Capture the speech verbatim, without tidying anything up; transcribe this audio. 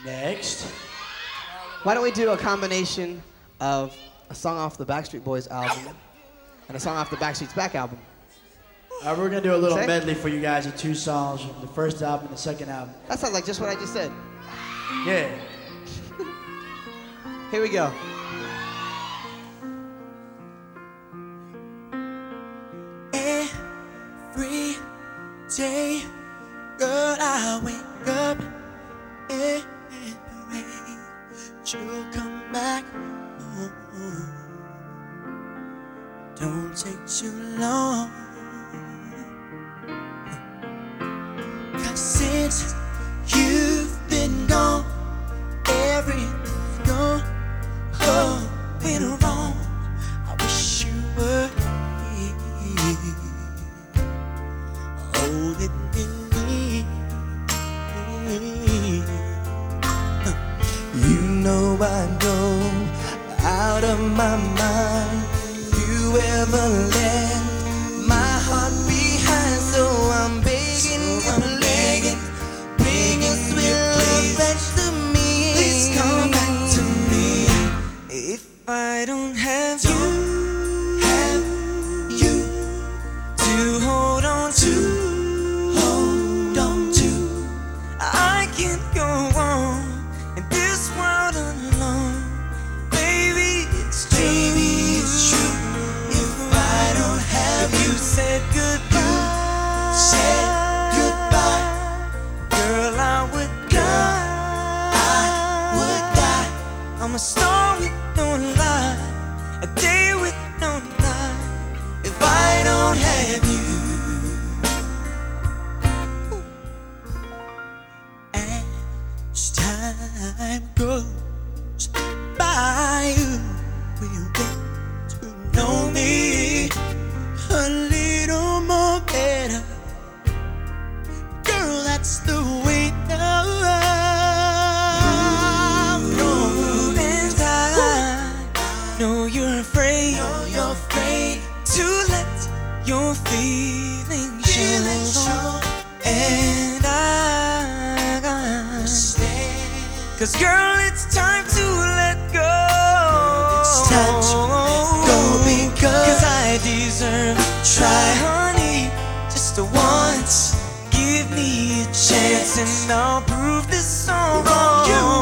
Next. Why don't we do a combination of a song off the Backstreet Boys album and a song off the Backstreet's Back album? All right, we're gonna do a little Say? medley for you guys of two songs from the first album and the second album. That sounds like just what I just said. Yeah. Here we go. Every day, girl, I wake up and pray you'll come back home. Don't take too long, 'cause since you've been gone, everything's gone, going wrong. I wish you were here, holding me. You know I go out of my mind. You ever left my heart behind, so I'm begging, so I'm begging, bring your sweet love back to me. Please come back to me. If I don't have you, have you to hold on to, hold on to, I can't go on in this world alone. Baby, it's true, baby, it's true. If I don't have you, said goodbye, said goodbye, girl, I would die, I would die. I'm a star with no light, a day with no night. If I don't have you, as time goes by, you will get to know me a little more better. Girl, that's the way now. No, and I know you're afraid, know you're afraid to let your feelings show. And I understand, 'cause girl, it's time to let go. It's time to let go, because 'cause I deserve to try, honey, just once. Give me a chance and I'll prove this song wrong. You